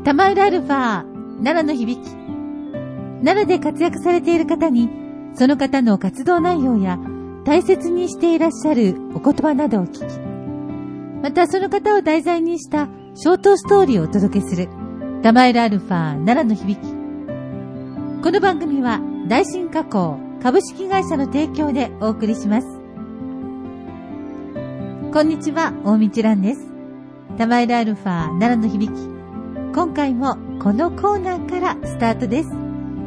玉浦アルファ奈良の響き。奈良で活躍されている方に、その方の活動内容や大切にしていらっしゃるお言葉などを聞き、またその方を題材にしたショートストーリーをお届けする玉浦アルファ奈良の響き。この番組は大新加工株式会社の提供でお送りします。こんにちは、大道蘭です。玉浦アルファ奈良の響き。今回もこのコーナーからスタートです。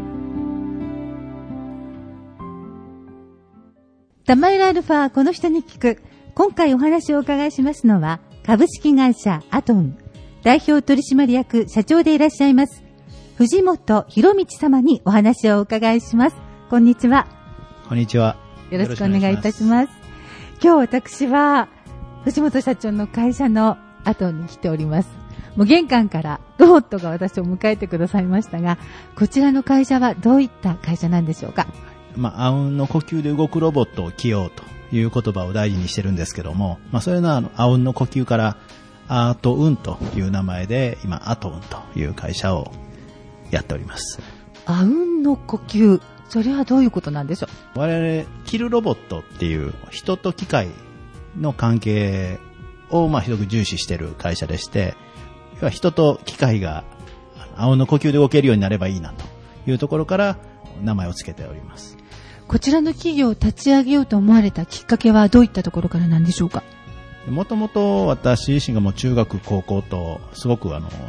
玉浦アルファこの人に聞く。今回お話をお伺いしますのは、株式会社アトン代表取締役社長でいらっしゃいます藤本博道様にお話をお伺いします。こんにちは。 こんにちは。 よろしくお願いいたします。今日私は藤本社長の会社のアトンに来ております。もう玄関からロボットが私を迎えてくださいましたが、こちらの会社はどういった会社なんでしょうか。 あうんの呼吸で動くロボットを起用という言葉を大事にしてるんですけども、そういうのはあうんの呼吸からアートウンという名前で今アトウンという会社をやっております。 あうんの呼吸、それはどういうことなんでしょう。 我々キルロボットっていう人と機械の関係をひどく重視している会社でして、人と機械があうんの呼吸で動けるようになればいいなというところから名前をつけております。 こちらの企業を立ち上げようと思われたきっかけはどういったところからなんでしょうか。 もともと私自身がもう中学高校とすごく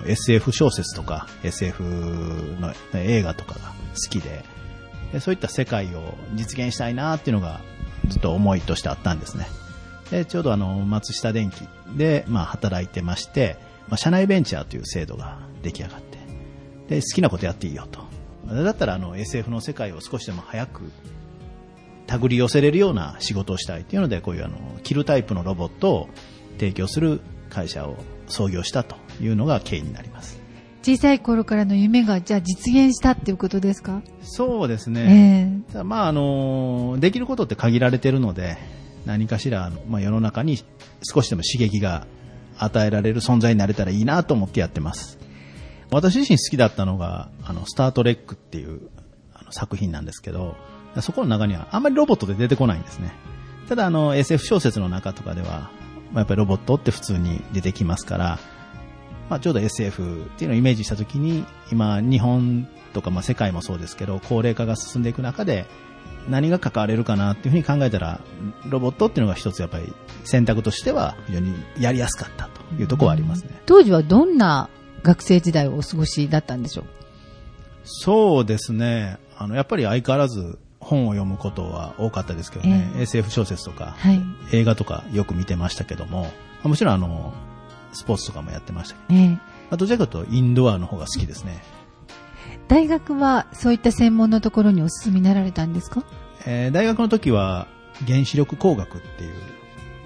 SF 小説とか SF の映画とかが好きで、そういった世界を実現したいなっていうのがずっと思いとしてあったんですね。でちょうど松下電器で働いてまして、社内ベンチャーという制度が出来上がって、で好きなことやっていいよと。だったらSF の世界を少しでも早く手繰り寄せれるような仕事をしたいというので、こういうキルタイプのロボットを提供する会社を創業したというのが経緯になります。 小さい頃からの夢がじゃあ実現したっていうことですか。 そうですね、できることって限られているので、何かしら世の中に少しでも刺激が与えられる存在になれたらいいなと思ってやってます。私自身好きだったのがスタートレックっていう作品なんですけど、そこの中にはあんまりロボットで出てこないんですね。ただSF 小説の中とかでは、やっぱりロボットって普通に出てきますから、ちょうど SF っていうのをイメージしたときに、今日本とか世界もそうですけど、高齢化が進んでいく中で何が関われるかなっていうふうに考えたら、ロボットっていうのが一つやっぱり選択としては非常にやりやすかったというところはありますね。 当時はどんな学生時代をお過ごしだったんでしょう。 そうですね、やっぱり相変わらず本を読むことは多かったですけどね、SF 小説とか、映画とかよく見てましたけども、もちろんスポーツとかもやってましたけど、どちらかというとインドアの方が好きですね。 大学はそういった専門のところにお進みになられたんですか。 大学の時は原子力工学っていう、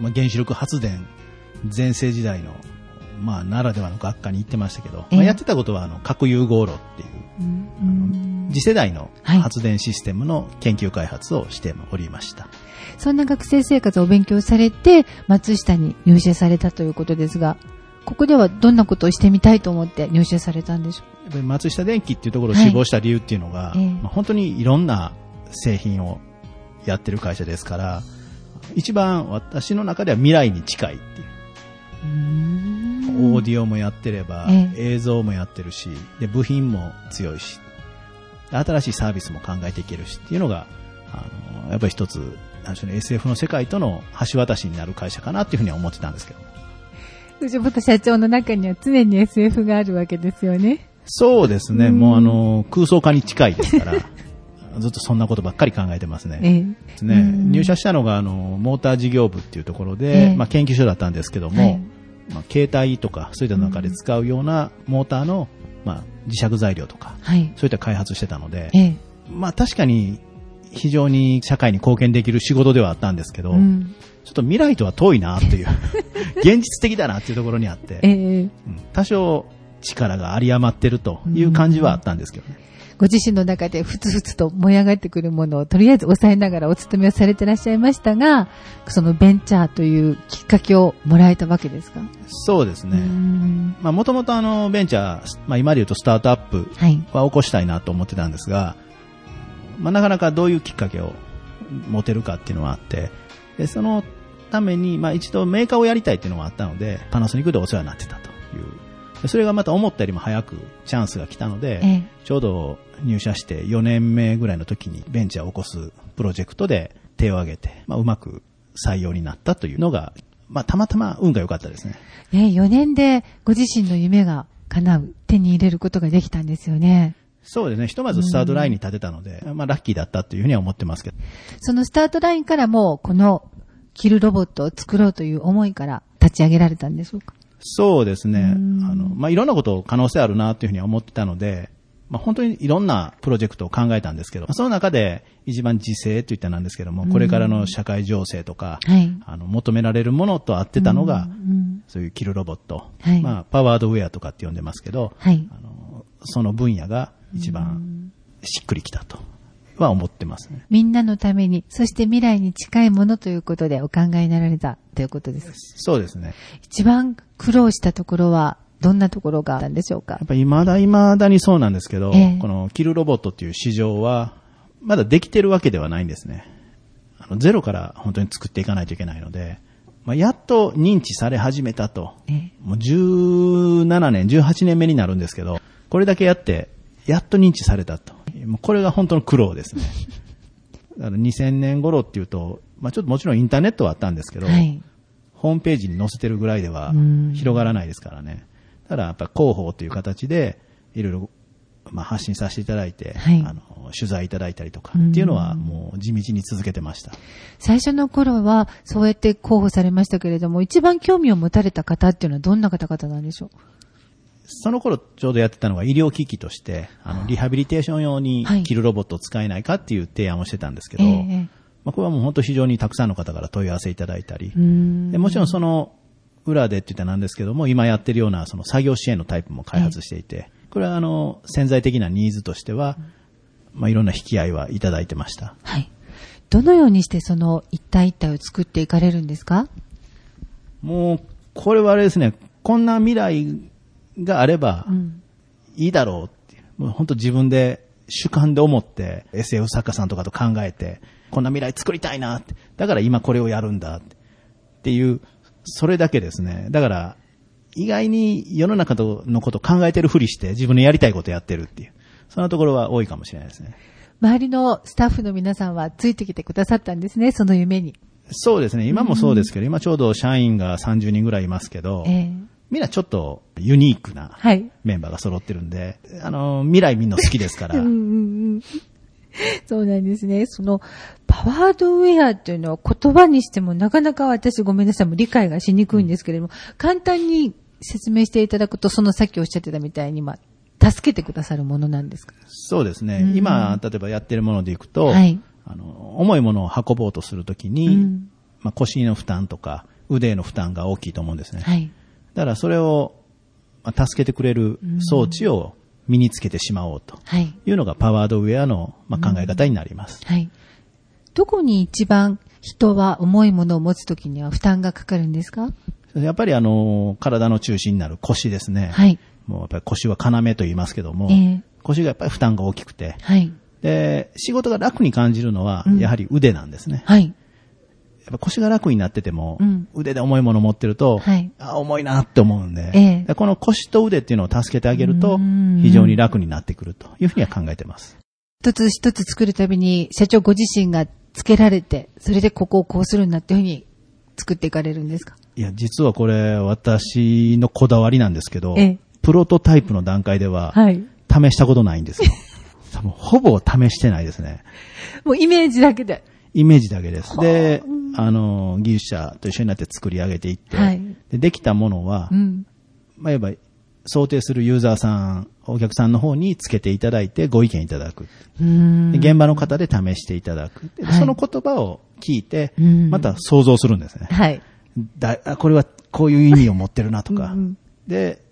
原子力発電全盛時代のならではの学科に行ってましたけど、やってたことは核融合炉っていう、次世代の発電システムの研究開発をしておりました。 そんな学生生活を勉強されて松下に入社されたということですが、ここではどんなことをしてみたいと思って入社されたんでしょう。 やっぱり松下電器っていうところを志望した理由っていうのが、本当にいろんな製品をやってる会社ですから、一番私の中では未来に近いっていう。オーディオもやってれば、映像もやってるし、で部品も強いし、新しいサービスも考えていけるしっていうのがやっぱり一つSF の世界との橋渡しになる会社かなっていうふうには思ってたんですけど。 藤本社長の中には常に SF があるわけですよね。 そうですね、もう空想化に近いですからずっとそんなことばっかり考えてますね。入社したのがモーター事業部っていうところで、研究所だったんですけども、携帯とかそういった中で使うようなモーターの、磁石材料とか、そういった開発してたので、確かに非常に社会に貢献できる仕事ではあったんですけど、ちょっと未来とは遠いなっていう現実的だなっていうところにあって、多少力が有り余ってるという感じはあったんですけどね。 ご自身の中でふつふつと燃え上がってくるものをとりあえず抑えながらお勤めをされてらっしゃいましたが、そのベンチャーというきっかけをもらえたわけですか？ そうですね。もともとベンチャー、今で言うとスタートアップは起こしたいなと思ってたんですが、なかなかどういうきっかけを持てるかっていうのはあって、でそのために、一度メーカーをやりたいっていうのがあったので、パナソニックでお世話になってたという。それがまた思ったよりも早くチャンスが来たので、ちょうど入社して4年目ぐらいの時にベンチャーを起こすプロジェクトで手を挙げて、うまく採用になったというのが、たまたま運が良かったですね。 4年でご自身の夢が叶う、手に入れることができたんですよね。 そうですね。ひとまずスタートラインに立てたので、ラッキーだったというふうには思ってますけど。 そのスタートラインからも、この着るロボットを作ろうという思いから立ち上げられたんでしょうか？ そうですね。いろんなこと可能性あるなというふうには思ってたので、本当にいろんなプロジェクトを考えたんですけど、その中で一番時勢といったなんですけども、これからの社会情勢とか、求められるものと合ってたのが、そういう着るロボット、パワードウェアとかって呼んでますけど、その分野が一番しっくりきたとは思ってますね。 みんなのために、そして未来に近いものということでお考えになられたということです。 そうですね。 一番苦労したところはどんなところがあったんでしょうか？ やっぱり未だにそうなんですけど、この着るロボットっていう市場はまだできてるわけではないんですね。ゼロから本当に作っていかないといけないので、やっと認知され始めたと。もう17年、18年目になるんですけど、これだけやって、やっと認知されたと。これが本当の苦労ですね。だから2000年頃っていうと、ちょっともちろんインターネットはあったんですけど、ホームページに載せてるぐらいでは広がらないですからね。ただやっぱり広報という形でいろいろ発信させていただいて、取材いただいたりとかっていうのはもう地道に続けてました。 最初の頃はそうやって広報されましたけれども、一番興味を持たれた方っていうのはどんな方々なんでしょう？ その頃ちょうどやってたのが医療機器として、リハビリテーション用に着るロボットを使えないかっていう提案をしてたんですけど、これはもう本当非常にたくさんの方から問い合わせいただいたり、でもちろんその裏でって言ったらなんですけども、今やってるようなその作業支援のタイプも開発していて、これは潜在的なニーズとしては、いろんな引き合いはいただいてました。 はい。どのようにしてその一体一体を作っていかれるんですか？ もう、これはあれですね、こんな未来があればいいだろうっていう、もう本当自分で主観で思って SF 作家さんとかと考えて、こんな未来作りたいなって、だから今これをやるんだっていう、それだけですね。だから意外に世の中のことを考えてるふりして自分のやりたいことをやってるっていう、そんなところは多いかもしれないですね。 周りのスタッフの皆さんはついてきてくださったんですね、その夢に。 そうですね。今もそうですけど、今ちょうど社員が30人ぐらいいますけど、みんなちょっとユニークなメンバーが揃ってるんで、未来みんな好きですから。 そうなんですね。そのパワードウェアっていうのは言葉にしてもなかなか私ごめんなさいも理解がしにくいんですけれども、簡単に説明していただくと、そのさっきおっしゃってたみたいに助けてくださるものなんですか？ そうですね。今例えばやってるものでいくと、重いものを運ぼうとするときに、腰の負担とか腕の負担が大きいと思うんですね。だからそれを助けてくれる装置を身につけてしまおうというのがパワードウェアの考え方になります。 どこに一番人は重いものを持つときには負担がかかるんですか？ やっぱり体の中心になる腰ですね。もうやっぱり腰は要と言いますけども、腰がやっぱり負担が大きくて、で仕事が楽に感じるのはやはり腕なんですね。やっぱ腰が楽になってても、腕で重いものを持ってると、重いなって思うんで、この腰と腕っていうのを助けてあげると、非常に楽になってくるというふうには考えてます。 一つ一つ作るたびに、社長ご自身がつけられて、それでここをこうするんだっていうふうに作っていかれるんですか？ いや、実はこれ、私のこだわりなんですけど、プロトタイプの段階では、試したことないんですよ。ほぼ試してないですね。 もうイメージだけで。 イメージだけです。で、技術者と一緒になって作り上げていって、できたものは、いわば想定するユーザーさん、お客さんの方につけていただいてご意見いただく。で現場の方で試していただく。でその言葉を聞いて、また想像するんですね。これはこういう意味を持ってるなとか。で、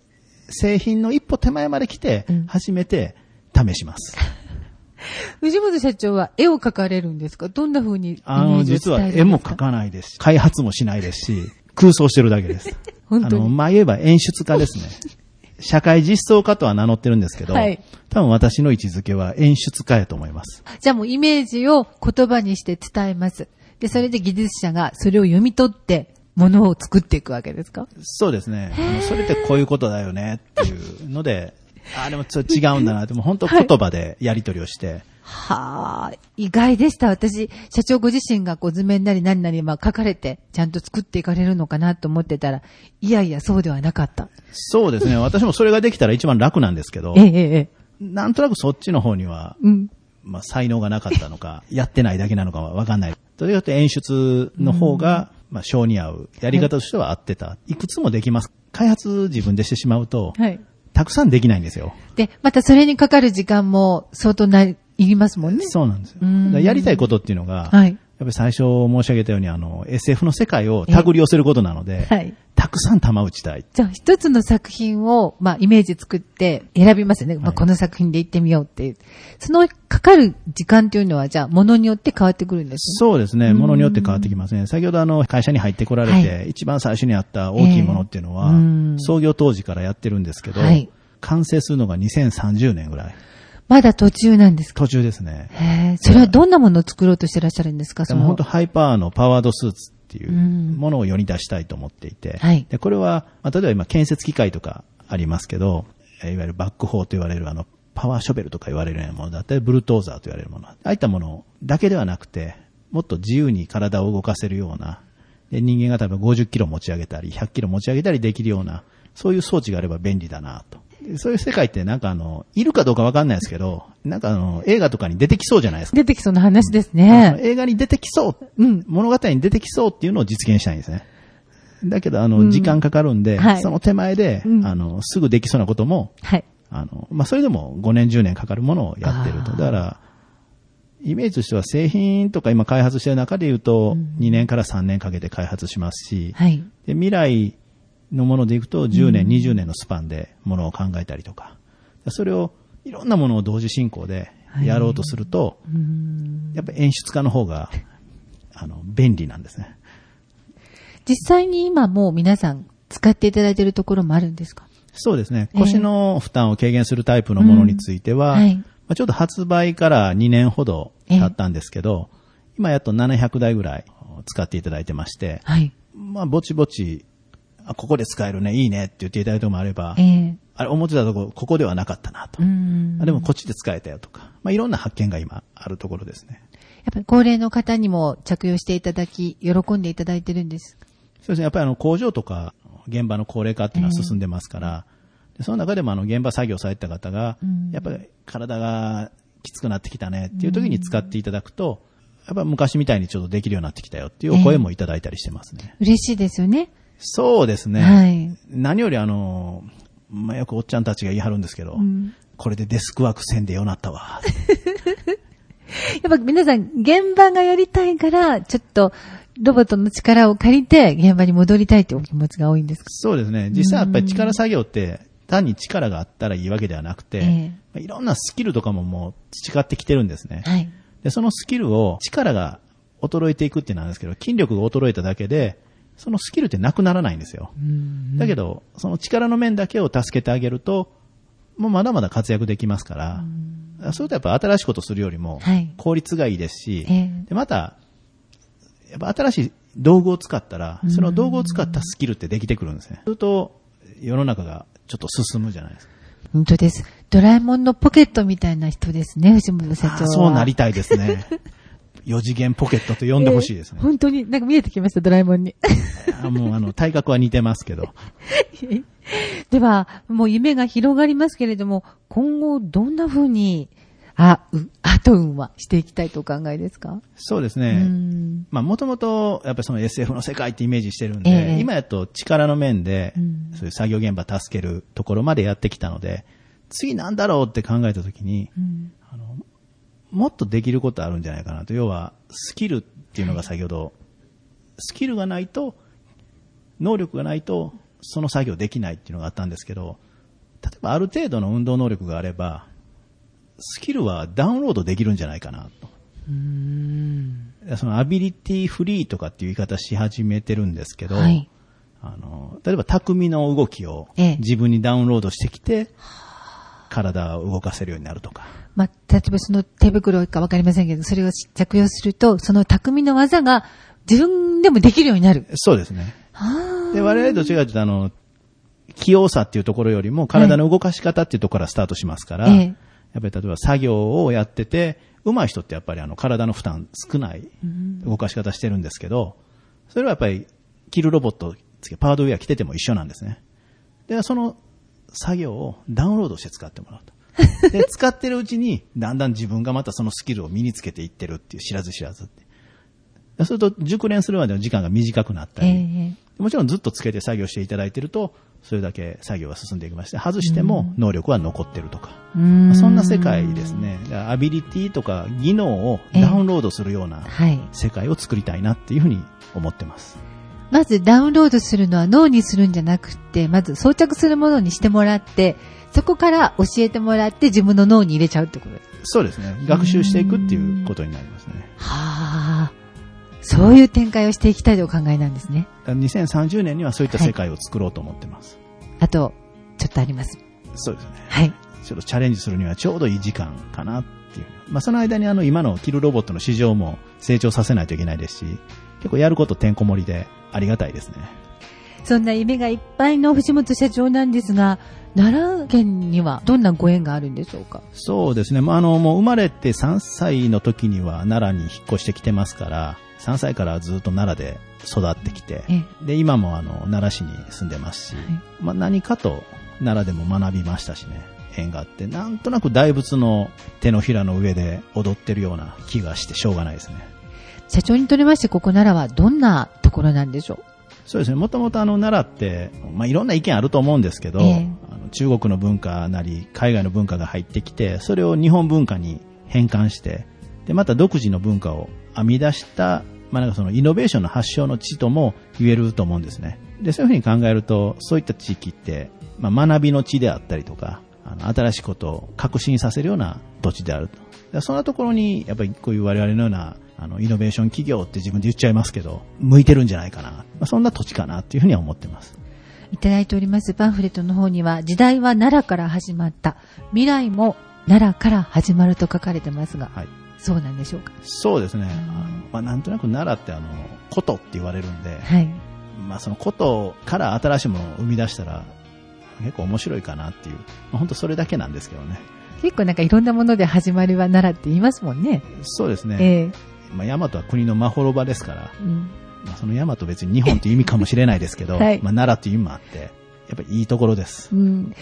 製品の一歩手前まで来て、初めて試します。 藤本社長は絵を描かれるんですか？どんな風にイメージを伝えるんですか？ 実は絵も描かないですし、開発もしないですし、空想してるだけです。 本当に言えば演出家ですね。社会実装家とは名乗ってるんですけど、はい、多分私の位置づけは演出家やと思います。 じゃあもうイメージを言葉にして伝えます。で、それで技術者がそれを読み取ってものを作っていくわけですか？ そうですね。それってこういうことだよねっていうので、でもちょっと違うんだなって、もう本当言葉でやり取りをして。 はあ、意外でした。私、社長ご自身が図面なり何なり書かれて、ちゃんと作っていかれるのかなと思ってたら、いやいや、そうではなかった。 そうですね。私もそれができたら一番楽なんですけど、なんとなくそっちの方には、才能がなかったのか、やってないだけなのかはわかんない。ということで演出の方が、性に合う。やり方としては合ってた。いくつもできます。開発自分でしてしまうと、たくさんできないんですよ。 で、またそれにかかる時間も相当いりますもんね。 そうなんですよ。やりたいことっていうのが、やっぱり最初申し上げたようにSF の世界を手繰り寄せることなので、たくさん弾打ちたい。 じゃあ一つの作品を、イメージ作って選びますよね。この作品で行ってみようっていう。そのかかる時間っていうのは、じゃあ物によって変わってくるんですね。そうですね。物によって変わってきますね。先ほど会社に入ってこられて、一番最初にあった大きいものっていうのは、創業当時からやってるんですけど、完成するのが2030年ぐらい。 まだ途中なんですか？ 途中ですね。 それはどんなものを作ろうとしてらっしゃるんですか？ 本当ハイパーのパワードスーツっていうものを世に出したいと思っていて、でこれは、例えば今建設機械とかありますけど、いわゆるバックホーと言われるパワーショベルとか言われるようなものだったり、ブルトーザーと言われるもの。ああいったものだけではなくて、もっと自由に体を動かせるような、で人間が例えば50キロ持ち上げたり、100キロ持ち上げたりできるような、そういう装置があれば便利だなと。そういう世界っているかどうかわかんないですけど、映画とかに出てきそうじゃないですか。 出てきそうな話ですね。 映画に出てきそう、物語に出てきそうっていうのを実現したいんですね。だけど、時間かかるんで、その手前で、すぐできそうなことも、それでも5年10年かかるものをやってると。だから、イメージとしては製品とか今開発してる中で言うと、2年から3年かけて開発しますし、で未来のものでいくと10年、20年のスパンでものを考えたりとか、それをいろんなものを同時進行でやろうとすると、やっぱり演出家の方が便利なんですね。 実際に今もう皆さん使っていただいているところもあるんですか？ そうですね。腰の負担を軽減するタイプのものについては、ちょっと発売から2年ほど経ったんですけど、今やっと700台ぐらい使っていただいてまして、ぼちぼちここで使えるね、いいねって言っていただいたのもあれば、あれ思ってたところ、ここではなかったなと。でもこっちで使えたよとか、いろんな発見が今あるところですね。 やっぱり高齢の方にも着用していただき、喜んでいただいてるんですか？ そうですね。やっぱり工場とか現場の高齢化っていうのは進んでますから、その中でも現場作業された方が、やっぱり体がきつくなってきたねっていう時に使っていただくと、やっぱり昔みたいにちょっとできるようになってきたよっていうお声もいただいたりしてますね。 嬉しいですよね。 そうですね。何よりよくおっちゃんたちが言い張るんですけど、これでデスクワークせんでよなったわ。 やっぱ皆さん現場がやりたいから、ちょっとロボットの力を借りて現場に戻りたいというお気持ちが多いんですか？ そうですね。実際やっぱり力作業って単に力があったらいいわけではなくて、いろんなスキルとかももう培ってきてるんですね。で、そのスキルを力が衰えていくっていうのなんですけど、筋力が衰えただけで、そのスキルってなくならないんですよ。だけど、その力の面だけを助けてあげると、もうまだまだ活躍できますから、それとやっぱ新しいことするよりも効率がいいですし、でまた、やっぱ新しい道具を使ったら、その道具を使ったスキルってできてくるんですね。すると、世の中がちょっと進むじゃないですか。 本当です。ドラえもんのポケットみたいな人ですね、藤本社長は。 そうなりたいですね。4次元ポケットと呼んでほしいですね。 本当に見えてきました、ドラえもんに。 もう体格は似てますけど。 では、もう夢が広がりますけれども、今後どんな風に、アート運はしていきたいとお考えですか？ そうですね。もともと、やっぱりその SF の世界ってイメージしてるんで、今やっと力の面で、そういう作業現場助けるところまでやってきたので、次なんだろうって考えたときに、もっとできることあるんじゃないかなと。要は、スキルっていうのが先ほど、スキルがないと、能力がないと、その作業できないっていうのがあったんですけど、 例えばある程度の運動能力があれば、スキルはダウンロードできるんじゃないかなと。そのアビリティフリーとかっていう言い方し始めてるんですけど、はい、例えば匠の動きを自分にダウンロードしてきて、体を動かせるようになるとか。 まあ、例えばその手袋かわかりませんけど、それを着用すると、その匠の技が自分でもできるようになる。 そうですね。で、我々どちらかというと、器用さっていうところよりも体の動かし方っていうところからスタートしますから、やっぱり例えば作業をやってて、上手い人ってやっぱり体の負担少ない動かし方してるんですけど、それはやっぱり着るロボット、パワードウェア着てても一緒なんですね。で、その作業をダウンロードして使ってもらうと。で、使ってるうちにだんだん自分がまたそのスキルを身につけていってるっていう知らず知らずって。そうすると熟練するまでの時間が短くなったり、もちろんずっとつけて作業していただいてると、それだけ作業が進んでいきまして、外しても能力は残ってるとか。そんな世界ですね。だからアビリティとか技能をダウンロードするような世界を作りたいなっていうふうに思ってます。 まずダウンロードするのは脳にするんじゃなくて、まず装着するものにしてもらって、そこから教えてもらって自分の脳に入れちゃうってことですか？ そうですね。学習していくっていうことになりますね。 はあ。そういう展開をしていきたいとお考えなんですね。 2030年にはそういった世界を作ろうと思ってます。 あと、ちょっとあります。 そうですね。 はい。 ちょっとチャレンジするにはちょうどいい時間かなっていう。まあ、その間に今の着るロボットの市場も成長させないといけないですし、結構やることてんこ盛りでありがたいですね。 そんな夢がいっぱいの藤本社長なんですが、奈良県にはどんなご縁があるんでしょうか？ そうですね。もう生まれて3歳の時には奈良に引っ越してきてますから、3歳からずっと奈良で育ってきて、で、今も奈良市に住んでますし、まあ、何かと奈良でも学びましたしね、縁があって、なんとなく大仏の手のひらの上で踊ってるような気がしてしょうがないですね。 社長にとりましてここ奈良はどんなところなんでしょう？ そうですね。もともと奈良って、まあ、いろんな意見あると思うんですけど、中国の文化なり海外の文化が入ってきて、それを日本文化に変換して、で、また独自の文化を編み出した、まあ、なんかそのイノベーションの発祥の地とも言えると思うんですね。で、そういうふうに考えると、そういった地域って、まあ、学びの地であったりとか、新しいことを革新させるような土地であると。で、そんなところに、やっぱりこういう我々のような、イノベーション企業って自分で言っちゃいますけど、向いてるんじゃないかな。まあ、そんな土地かなっていうふうには思ってます。 いただいておりますパンフレットの方には、時代は奈良から始まった。未来も奈良から始まると書かれてますが。はい。そうなんでしょうか？ そうですね。まあ、なんとなく奈良ってことって言われるんで、 はい。 まあ、そのことから新しいものを生み出したら結構面白いかなっていう、まあ、本当それだけなんですけどね。 結構なんかいろんなもので始まりは奈良って言いますもんね。 そうですね。まあ、大和は国のまほろばですから、まあ、その大和別に日本という意味かもしれないですけど、はい、まあ、奈良という意味もあって、やっぱりいいところです。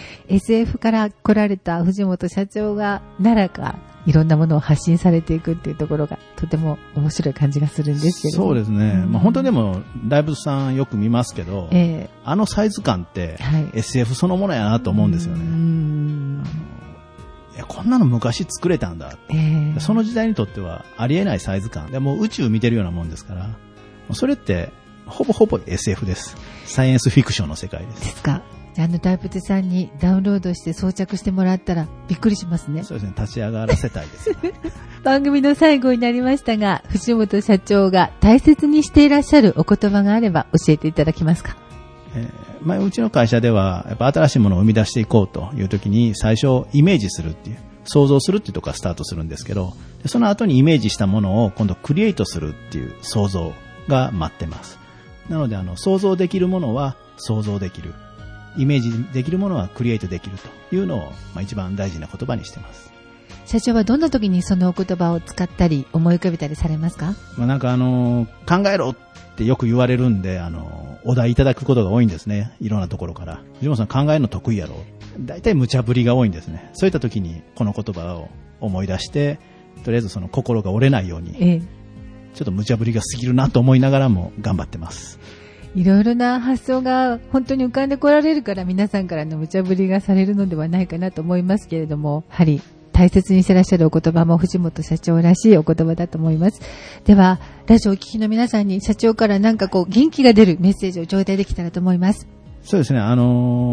SF から来られた藤本社長が奈良からいろんなものを発信されていくっていうところがとても面白い感じがするんですけど。 そうですね。まあ、本当にでも大仏さんよく見ますけど、サイズ感って、はい、SF そのものやなと思うんですよね。こんなの昔作れたんだ、その時代にとってはありえないサイズ感で、もう宇宙見てるようなもんですから、それってほぼほぼ SF です。サイエンスフィクションの世界です。 ですか。大仏さんにダウンロードして装着してもらったらびっくりしますね。 そうですね。立ち上がらせたいです。 番組の最後になりましたが、藤本社長が大切にしていらっしゃるお言葉があれば教えていただけますか？ まあ、うちの会社ではやっぱ新しいものを生み出していこうというときに、最初イメージするっていう、想像するっていうところからスタートするんですけど、その後にイメージしたものを今度クリエイトするっていう想像が待ってます。なので想像できるものは想像できる、イメージできるものはクリエイトできるというのを、まあ、一番大事な言葉にしてます。 社長はどんな時にそのお言葉を使ったり思い浮かべたりされますか？ まあ、なんか考えろってよく言われるんで、お題いただくことが多いんですね。いろんなところから。藤本さん考えるの得意やろ。だいたい無茶ぶりが多いんですね。そういった時にこの言葉を思い出して、とりあえずその心が折れないように、ちょっと無茶ぶりが過ぎるなと思いながらも頑張ってます。 いろいろな発想が本当に浮かんでこられるから、皆さんからの無茶ぶりがされるのではないかなと思いますけれども、やはり大切にしてらっしゃるお言葉も藤本社長らしいお言葉だと思います。では、ラジオをお聞きの皆さんに社長から何か元気が出るメッセージを頂戴できたらと思います。 そうですね。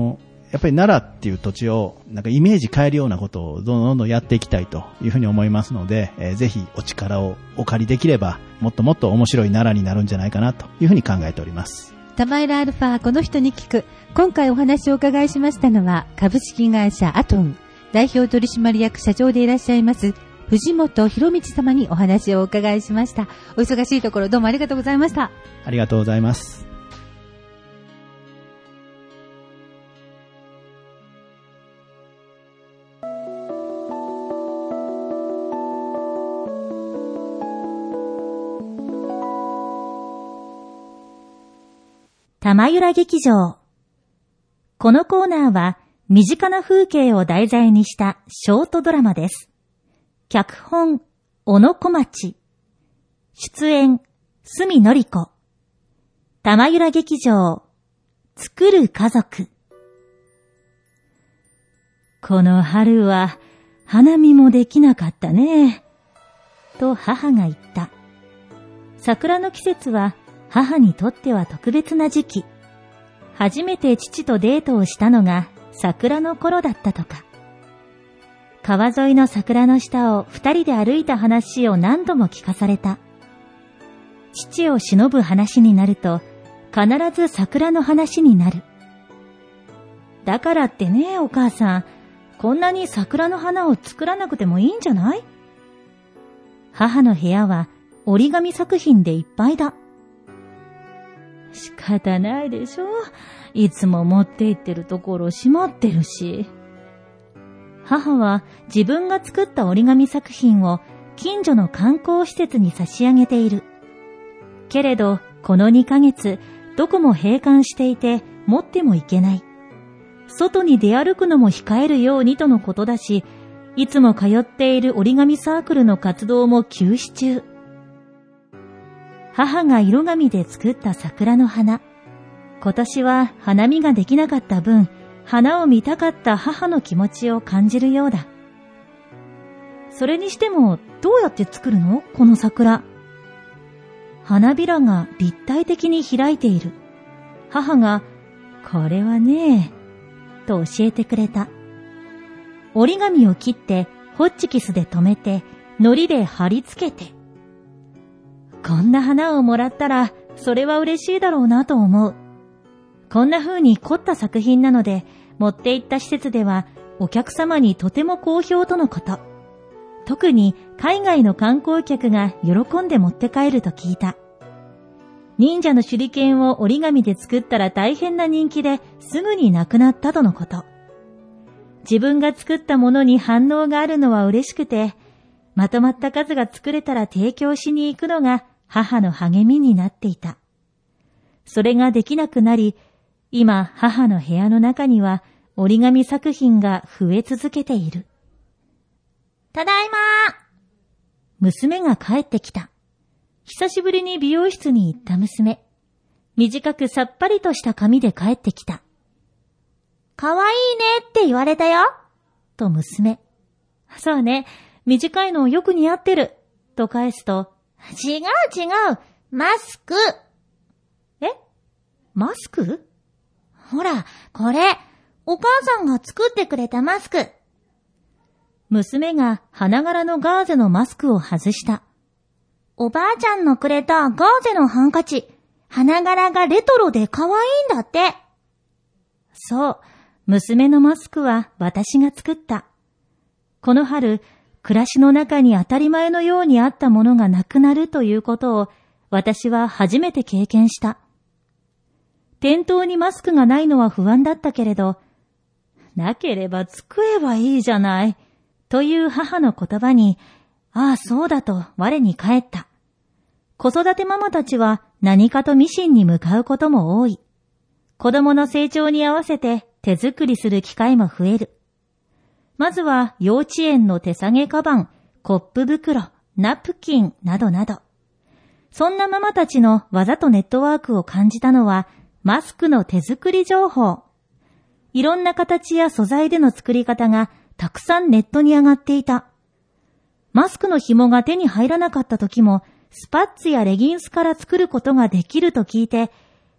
やっぱり奈良っていう土地をなんかイメージ変えるようなことをどんどんやっていきたいというふうに思いますので、ぜひお力をお借りできればもっともっと面白い奈良になるんじゃないかなというふうに考えております。 玉浦アルファこの人に聞く。今回お話をお伺いしましたのは株式会社アトン代表取締役社長でいらっしゃいます藤本博道様にお話をお伺いしました。お忙しいところどうもありがとうございました。 ありがとうございます。 玉浦劇場。このコーナーは身近な風景を題材にしたショートドラマです。脚本、小野小町。出演、角典子。玉浦劇場。作る家族。この春は花見もできなかったね。と母が言った。桜の季節は母にとっては特別な時期。初めて父とデートをしたのが桜の頃だったとか。川沿いの桜の下を二人で歩いた話を何度も聞かされた。父を偲ぶ話になると必ず桜の話になる。だからってね、お母さん、こんなに桜の花を作らなくてもいいんじゃない？母の部屋は折り紙作品でいっぱいだ。仕方ないでしょ。いつも持って行ってるところ閉まってるし。母は自分が作った折り紙作品を近所の観光施設に差し上げている。けれど、この2ヶ月、どこも閉館していて持ってもいけない。外に出歩くのも控えるようにとのことだし、いつも通っている折り紙サークルの活動も休止中。母が色紙で作った桜の花。今年は花見ができなかった分、花を見たかった母の気持ちを感じるようだ。それにしても、どうやって作るの？この桜。花びらが立体的に開いている。母が、これはね、と教えてくれた。折り紙を切って、ホッチキスで留めて、糊で貼り付けて。こんな花をもらったら、それは嬉しいだろうなと思う。こんな風に凝った作品なので、持って行った施設では、お客様にとても好評とのこと。特に海外の観光客が喜んで持って帰ると聞いた。忍者の手裏剣を折り紙で作ったら大変な人気ですぐになくなったとのこと。自分が作ったものに反応があるのは嬉しくて、まとまった数が作れたら提供しに行くのが母の励みになっていた。それができなくなり、今母の部屋の中には折り紙作品が増え続けている。ただいま。娘が帰ってきた。久しぶりに美容室に行った娘。短くさっぱりとした髪で帰ってきた。かわいいねって言われたよ。と娘。そうね。短いのよく似合ってる。と返すと、違う。マスク。え？マスク？ほら、これ、お母さんが作ってくれたマスク。娘が花柄のガーゼのマスクを外した。おばあちゃんのくれたガーゼのハンカチ。花柄がレトロで可愛いんだって。そう、娘のマスクは私が作った。この春、暮らしの中に当たり前のようにあったものがなくなるということを私は初めて経験した。店頭にマスクがないのは不安だったけれど、なければ作ればいいじゃない、という母の言葉に、ああそうだと我に返った。子育てママたちは何かとミシンに向かうことも多い。子供の成長に合わせて手作りする機会も増える。まずは幼稚園の手提げカバン、コップ袋、ナプキンなどなど。そんなママたちの技とネットワークを感じたのはマスクの手作り情報。いろんな形や素材での作り方がたくさんネットに上がっていた。マスクの紐が手に入らなかった時もスパッツやレギンスから作ることができると聞いて、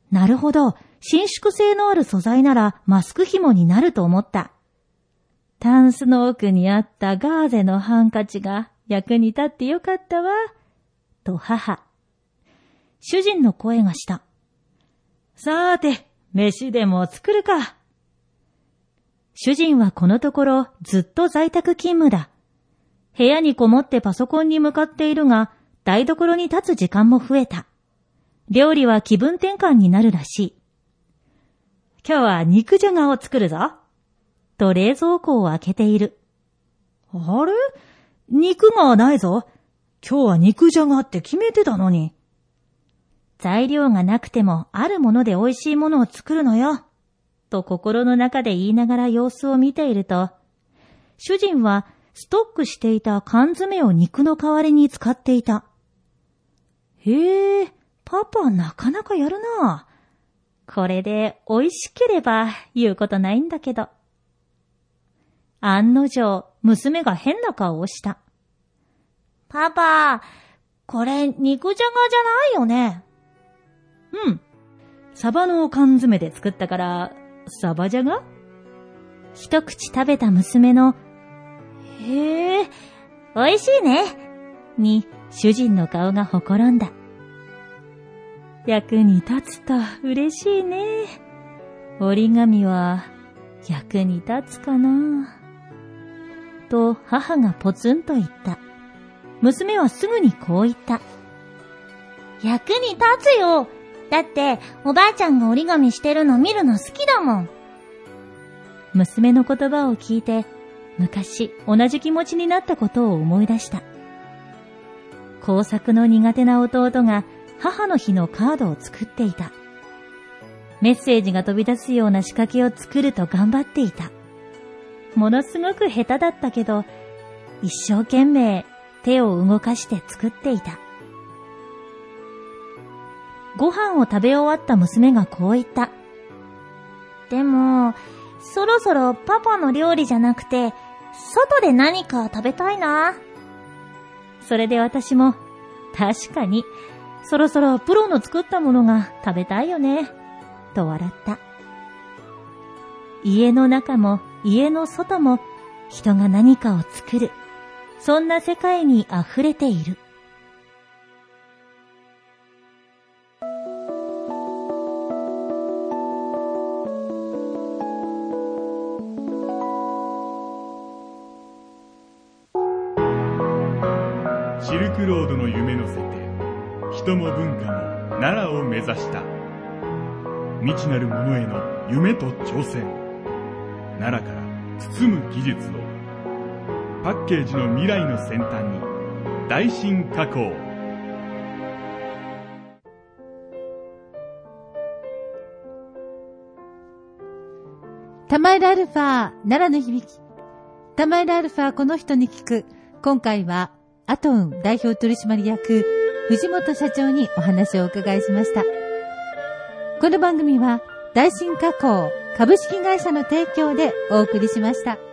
なるほど、伸縮性のある素材ならマスク紐になると思った。タンスの奥にあったガーゼのハンカチが役に立ってよかったわ、と母。主人の声がした。さーて、飯でも作るか。主人はこのところずっと在宅勤務だ。部屋にこもってパソコンに向かっているが、台所に立つ時間も増えた。料理は気分転換になるらしい。今日は肉じゃがを作るぞ。と冷蔵庫を開けている。あれ？肉がないぞ。今日は肉じゃがって決めてたのに。材料がなくてもあるもので美味しいものを作るのよ。と心の中で言いながら様子を見ていると、主人はストックしていた缶詰を肉の代わりに使っていた。へえ、パパなかなかやるな。これで美味しければ言うことないんだけど。案の定、娘が変な顔をした。パパ、これ肉じゃがじゃないよね。うん。サバの缶詰で作ったから、サバじゃが？一口食べた娘の、へえ、美味しいね。に、主人の顔がほころんだ。役に立つと嬉しいね。折り紙は役に立つかな。と母がポツンと言った。娘はすぐにこう言った。役に立つよ。だっておばあちゃんが折り紙してるの見るの好きだもん。娘の言葉を聞いて、昔同じ気持ちになったことを思い出した。工作の苦手な弟が母の日のカードを作っていた。メッセージが飛び出すような仕掛けを作ると頑張っていた。ものすごく下手だったけど、一生懸命手を動かして作っていた。ご飯を食べ終わった娘がこう言った。でも、そろそろパパの料理じゃなくて、外で何か食べたいな。それで私も、確かに、そろそろプロの作ったものが食べたいよね、と笑った。家の中も家の外も人が何かを作る、そんな世界に溢れている。 シルクロードの夢乗せて、人も文化も奈良を目指した。未知なるものへの夢と挑戦。奈良から包む技術を、パッケージの未来の先端に大進化工。 玉井アルファ奈良の響き。玉井アルファこの人に聞く。今回はアトウン代表取締役藤本社長にお話をお伺いしました。この番組は大進化工株式会社の提供でお送りしました。